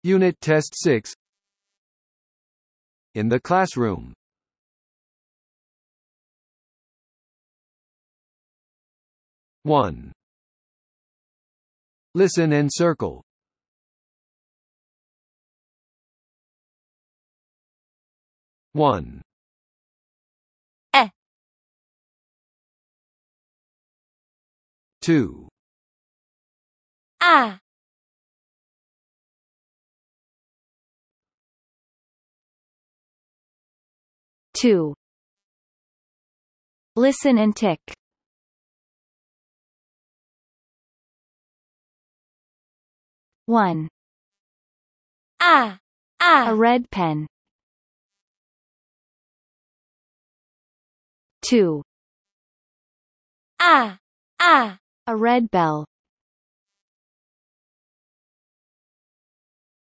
Unit Test 6. In the classroom. 1. Listen and circle. 1. 2. 2. 2. Listen and tick. 1. A red pen. 2. A red bell.